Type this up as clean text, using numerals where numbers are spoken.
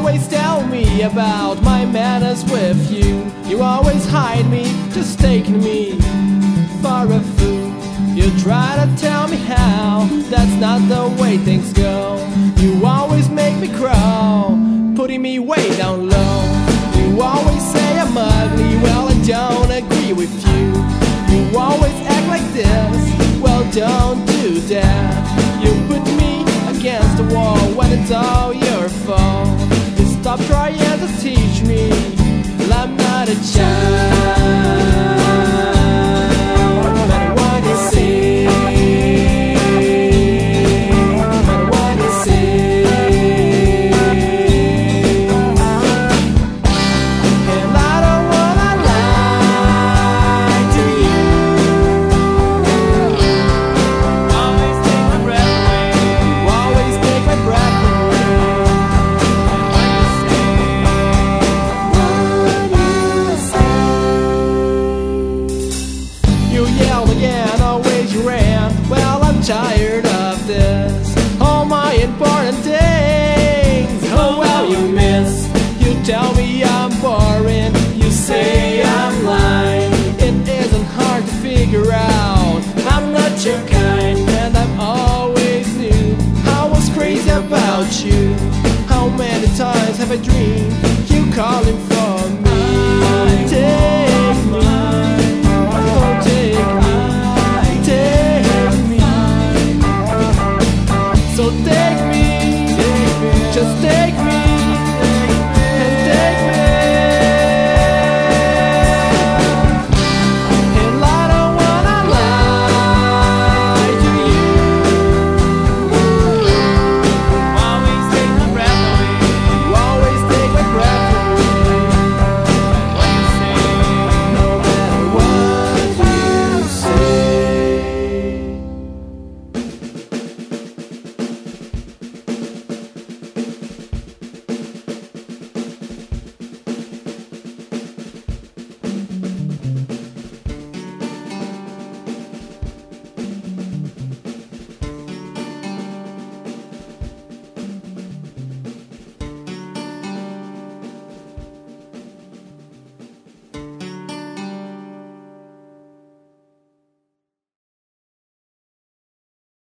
always tell me about my manners with you. You always hide me, just taking me for a fool. You try to tell me how, that's not the way things go. You always make me crawl, putting me way down low. You always say I'm ugly, well I don't agree with you. You always act like this, well don't do that. You put me against the wall when it's all your fault. You stop trying to teach me, well I'm not a child.